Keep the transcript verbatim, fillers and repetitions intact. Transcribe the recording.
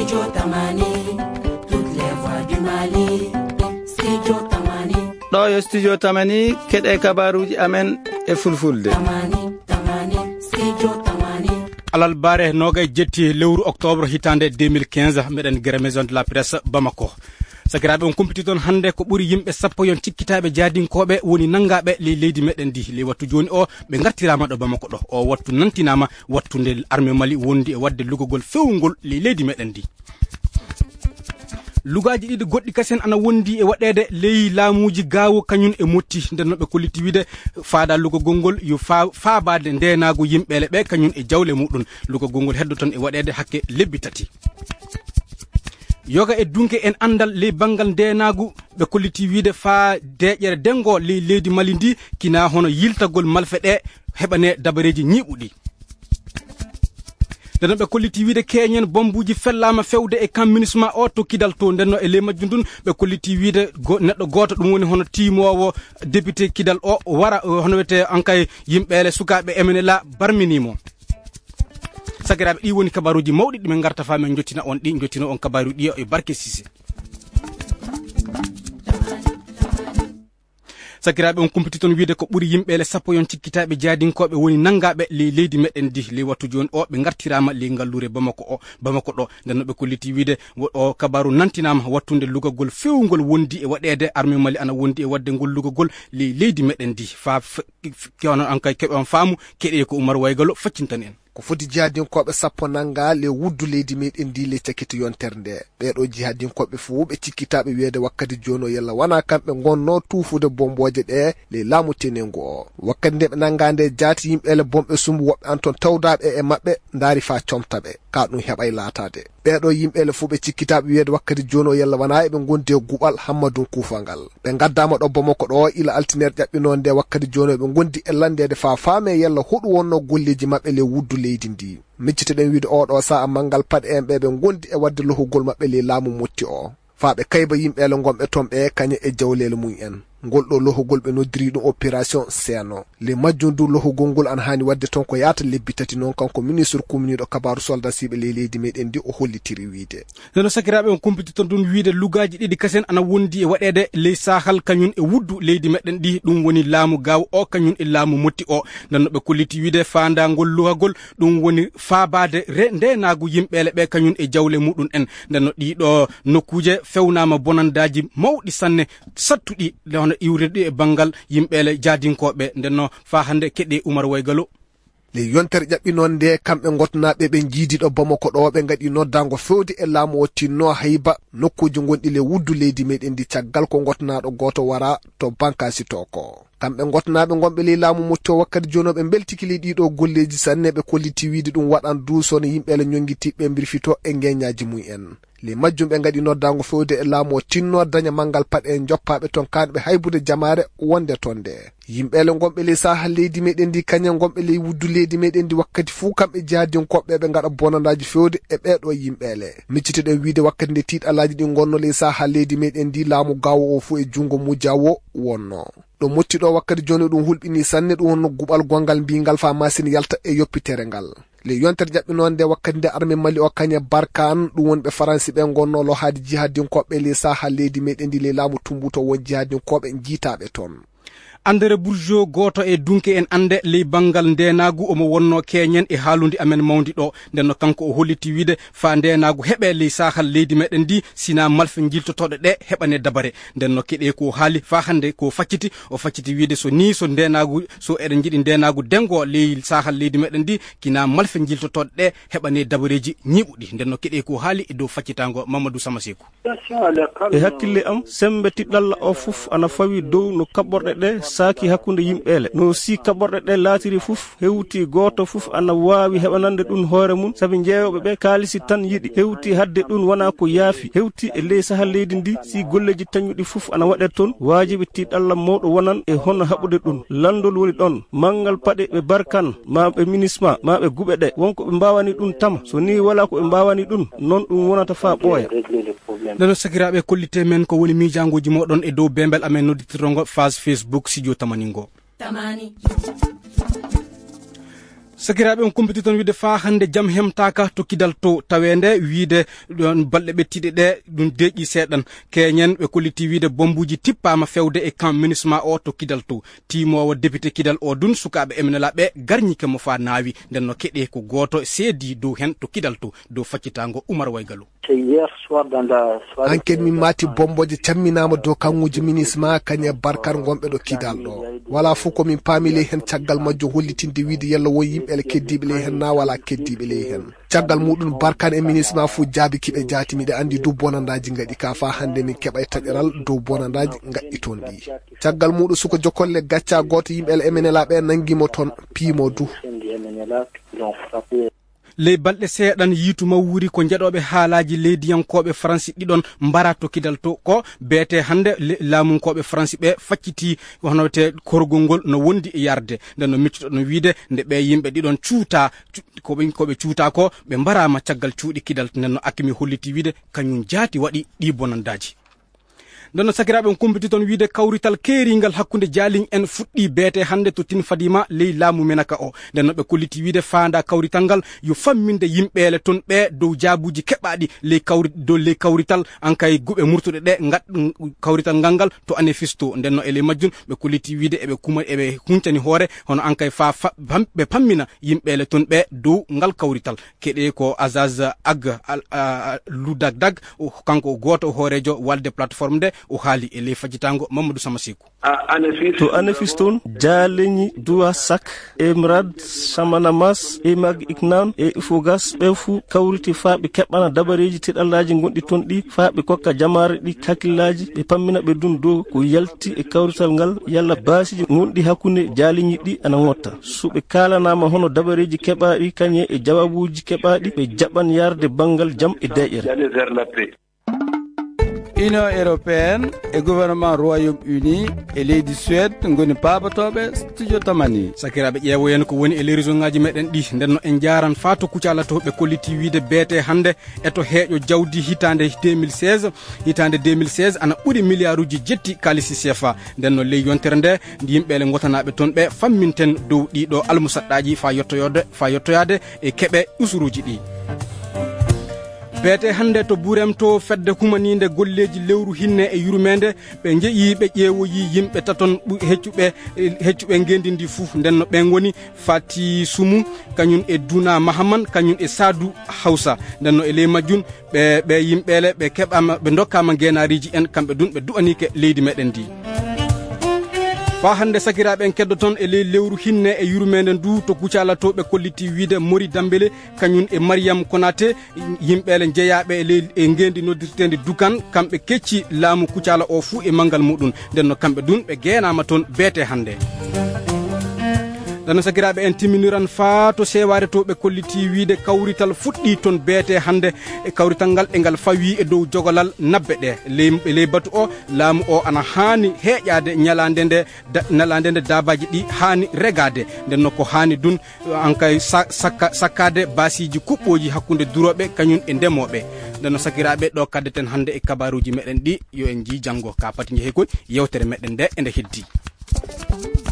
Studio Tamani, toutes les voix du Mali. Studio Tamani. ɗo yo studio Tamani keɗe kabaruji amen e fulfulde. Tamani, Tamani, Studio Tamani. alal bare nogay jetti lewru octobre hitande deux mille quinze meɗen guere maison de la presse Bamako. Sakiraɓe on kumpiti toon hande ko ɓuri yimɓe sappo yon cikkitaɓe jadinkoɓe woni nangaɓe le leydi meɗen ndi le wattu joni o ɓe gartirama ɗo Bamako ɗo o wattu nantinama wattude armée Mali wondi e wadde lugogol fewgol le leydi meɗen ndi. lugaji ɗiɗi goɗɗi kasen ana wondi e waɗede ley laamuji gawo kañum e motti nden noɓe kolliti wiide faada lugogol ngol yo fa faabade ndenago yimɓele ɓe kañum e jawle muɗum lugogol ngol heddo ton e waɗede hakke lebbi tati. yoga e dunke en andal ley bangal ndenagu ɓe kolliti wiide fa deƴere dengo ley leydi Mali ndi kina hono yiltagol malfe ɗe heɓane dabareji ñiɓuɗi. nden ɓe kolliti wiide keñen bombuji fellama fewde e camp MINUSMA o tokkidal to ndenno e ley majjum dun ɓe kolliti wiide neɗɗo goto ɗum woni hono timowo député kidal o wara hono wiyete ankay yimɓele sukaɓe emene la barminimo. Sakiraɓe ɗi woni kabaruji mawɗi ɗimin garta fa men jottina on ɗi jottina on kabaruji ɗi e Barke Cissé. Sakiraɓe on kumpiti toon wiide ko ɓuri yimɓele sappo yon cikkitaɓe jadinkoɓe woni nangaɓe ley leydi meɗen ndi ley wattu joni o ɓe gartirama ley ngallure Bamako o Bamako ɗo nden no ɓe kolliti wiide o kabaru nantinama wattude lugogol fewgol wondi e waɗede armée Mali ana wondi e wadde ngol lugogol ley leydi meɗen ndi fa kewno an kay keɓe on faamu keɗe ko Oumar Waygalo faccintan en. ko foti jihadinkoɓe sappo nanga le wuddu leydi meɗen ndi le cakkiti yontere nde ɓeɗo jihadinkoɓe fuu ɓe cikkitaɓe wiide wakkati joni o yalla wona kamɓe gonno tuufude bomboje ɗe le laamu tenengu o wakkati nde ɓe nanga nde jaati yimɓele bomɓe sumbu woɓɓe an toon tawdaɓe e mabɓe daari fa comtaɓe ka ɗum heɓay laatade ɓeɗo yimɓele fuu ɓe cikkitaɓe wiide wakkati joni o yalla wona eɓe gondi e guɓal Hammadou Kuufangal ɓe gaddama ɗo Bamako ɗo ila altinere ƴaɓɓinode nde wakkati joni ɓe gondi e landede fa faame yalla huɗo wonno golleji mabɓe le wuddu leydi ndi micciteɗen wiide oɗo sa'a mangal paɗe en ɓe ɓe gondi e wadde lohugol mabɓe le laamu motti o fa ɓe kayba yimɓele gonɓe toon ɓe kañe e jawlele mum en ngol ɗo lohugol ɓe noddiri ɗum opération Seeno le majjum du lohugol ngol an hani wadde ton ko yaata lebbi tati noon kanko ministre communiɗo kabaru soldat siɓe ley leydi meɗen ndi o hollitiri wiide neno sakiraɓe on kumpiti toon ɗum wiide lugaji ɗiɗi kasen ana wondi e waɗede ley sahal kañum e wuddu leydi meɗen ɗi ɗum woni laamu gaw o kañum e laamu motti o nanno ɓe kolliti wiide fandagol luhagol ɗum woni faabade re ndenagu yimɓele ɓe kañum e jawle muɗum en ndenno ɗiɗo nokkuje fewnama bonandaji mawɗi sanne sattuɗi hono iwrede e bangal yimɓele jadinkoɓe ndenno fa hande keɗe Oumar Waygalo le yontere ƴaɓɓinon nde kamɓe gotnaɓe ɓe jiidiɗo Bamako ɗo ɓe gaɗi noddango fewde e laamu o tinno hayba nokkuji gonɗi le wuddu leydi meɗen ndi caggal ko gotnaɗo goto wara to bankasi to ko kamɓe gotnaɓe gonɓe ley laamu mutto wakkati joni ɓe beltikili ɗiɗo golleji sanne ɓe kolliti wiide ɗum waɗan duusono yimɓele ñonguitiɓe mbirfito e ngeñaji mum en le majjum ɓe gaɗi noddango fewde e laamu o tinno daña mangal paɗe en joppaɓe toon kanɓe haybude jamare wonde toon nde yimɓele gonɓe ley sahal leydi meɗen ndi kañen gonɓe ley wuddu leydi meɗen ndi wakkati fuu kamɓe jihadinkoɓe ɓe gaɗa bonandaji fewde e ɓeɗo yimɓele micciteɗen wiide wakkati nde tiiɗalaji ɗi gonno ley sahal leydi meɗen ndi laamu gawo o fuu e jungo mujawo wonno ɗo mottiɗo wakkati joni ɗum hulɓini sanne ɗum wonno guɓal gongal mbingal fa masine yalta e yoppitere ngal le yontere ƴaɓɓinode nde wakkati nde armée Mali o kañe Barkane ɗum wonɓe Faransi ɓe gonno lo haadi jihadinkoɓe ley sahal leydi meɗen ndi le laamu tumbuto won jihadinkoɓe jiitaɓe toon Andere Bourgeois goto e dunke en ande ley bangal ndenagu omo wonno keñen e haalundi amen mawdi ɗo ndenno kanko o holliti wiide fa ndenagu heɓe ley sahal leydi meɗen ndi sina malfe jiltotoɗe ɗe heɓane dabare ndenno keɗe ko haali fa hande ko facciti o facciti wiide so ni so ndenagu so eɗen jiiɗi ndenagu dengo ley sahal leydi meɗen ndi kina malfe jiltotoɗe ɗe heɓane dabareji ñiɓuɗi ndenno keɗe ko haali e dow faccitango Mamadou Samasekou e hakkille am sembe tiɗɗalla o foof ana fawi dow no kaɓɓorɗe ɗe saki hakkunde yimɓele no si kaɓorɗe ɗe laatiri fuf hewti goto fuf ana wawi heɓanande ɗum hoore mum saabi jeeyoɓe ɓe kaalisi tan yiɗi hewti hadde ɗum wona ko yaafi hewti e ley sahal leydi ndi si golleji tañuɗi fuf ana waɗe toon wajiɓe tiɗalla mawɗo wonan e hono haɓude ɗum landol woni ɗon mangal paɗe ɓe Barkane ma ɓe MINUSMA ma ɓe guɓe ɗe wonko ɓe mbawani ɗum tama so ni wala ko ɓe mbawani ɗum non ɗum wonata fa ɓooya nano sakiraɓe kollite men ko woni miijangoji moɗon e dow bembel amen nodditirtongo phase Facebook Studio Tamani ngo Tamani sakiraɓe on kumpiti ton wiide fa hande jam hemtaka to kidal to tawende wiide ɗon balɗe ɓettiɗe ɗe ɗum deƴƴi seeɗan keñen ɓe kolliti wiide bombuji tippama fewde e camp munisma o to kidal to timowo député kidal o dun sukaɓe eminelaɓe garñike mo fa naawi nden no keɗe ko goto seedi dow hen to kidal to dow faccitango Oumar Waygalou. enquête min mati bomboje camminama dow kanŋuji munisma kañe barkar gonɓe ɗo kidal ɗo wala fof komin paamile hen caggal majjo hollitinde wiide yalla won yimɓe keddiɓe ley hen na wala keddiɓe ley hen caggal muɗum barkan e munisma fo jaabi kiɓe jaati miɗe andi dow bonandaji gaɗi ka fa hande min keɓa e taƴeral dow bonandaji gaɗɗi toon ɗi caggal muɗum suko jokkolle gacca goto yimɓe emenelaɓe nanguimo toon piimo du ley balɗe seeɗan yiitu mawwuri ko jeɗoɓe haalaji leydiyankoɓe France ɗiɗon mbara to kidal to ko beete hande laamunkoɓe France ɓe facciti honowte korgol ngol no wondi e yarde nden no miccuɗo no wiide nde ɓe yimɓe ɗiɗon cuuta koɓe koɓe cuuta ko ɓe mbarama caggal cuuɗi kidal nden no Akimi holliti wiide kañum jaati waɗi ɗi bonandaji nonno sakiraɓe on kumpiti toon wiide kawrital keeringal hakkude jaaling en fuɗɗi beete hande to tin fadima ley laamu menaka o nden no ɓe kolliti wiide faanda kawrital ngal yo famminde yimɓeele toon ɓe dow jaabuji keɓaɗi ley kawri dow ley kawrital an kay guɓe murtuɗe ɗe gat kawrital ngal ngal to anefisto nden no ele majjum ɓe kolliti wiide eɓe kuma eɓe huncani hoore hono an kay fa ɓe pammina yimɓeele toon ɓe dow ngal kawrital keɗe ko Azaz Ag Ludagdag kanko goto hoorejo walde plateforme nde o haali e ley fajitango Mamadou Samasikou to anefis toon jaaleñi duwa sak emrad samanamas e mag iknan e ifogas ɓe fuu kawriti fa ɓe keɓɓana dabareji teɗallaji gonɗi toon ɗi fa ɓe kokka jamare ɗi hakkillaji ɓe pammina ɓe dun dow ko yalti e kawrital ngal yalla basiji gonɗi hakkunde jaaleñi ɗi ana wotta so ɓe kalanama hono dabareji keɓaɗi kañe e jawabuji keɓaɗi ɓe jaɓan yarde banggal jam e deƴƴere. Union européenne e gouvernement Royaume-Uni e leydi Suède ngoni babatoɓe studio tamani sakiraɓe ƴeewoyen ko woni e les région ngaji meɗen ɗi nden no en jaran fa to kucala to ɓe kolliti wiide beete hande eto heeƴo jawdi hitande deux mille seize hitande deux mille seize ana ɓuuri milliard uji jetti kalisi C F A nden no ley yontere nde yimɓele gotanaɓe toon ɓe famminten dow ɗiɗo almusaɗɗaji fa yettoyode fa yettoyade e keeɓe usuruji ɗi beete hande to Burem to fedde humaninde golleji lewru hinne e yurmede ɓe jeeyi ɓe ƴeewoyi yimɓe taton heccuɓe heccuɓe gendindi fuu nden no ɓen woni Fati Sumu kañum e Duna Mahaman kañum e Sadou Hawsa nden no e ley majjum ɓe ɓe yimɓele ɓe keɓama ɓe dokkama genariji en kamɓe dun ɓe du'anike leydi meɗen ndi fa hande sakiraɓe en keddo toon e ley lewru hinne e yurmede ndu to kucala to ɓe kolliti wiide Mori Dambele kañum e Mariam Konate yimɓele jeeyaɓe e ley e ngendi noddirtede Dukan kamɓe kecci laamu kucala o fuu e mangal muɗum nden no kamɓe dun ɓe geenama toon beete hande dano sakiraɓe en timminiran fa to seware to ɓe kolliti wiide kawrital fuɗɗi toon beete hande e kawrital ngal e ngal fawi e dow jogolal nabbe ɗe ley ley batu o laamu o ana hani heeƴade ñalande nde ñalande nde dabaji ɗi hani regade nden no ko hani dun an kay sakka sakkade basiji kuɓɓoji hakkude duroɓe kañum e ndemoɓe nden no sakiraɓe ɗo kaddeten hande e kabaruji meɗen ɗi yo en ji janggo ka pati jeehi koy yewtere meɗen nde ende heddi.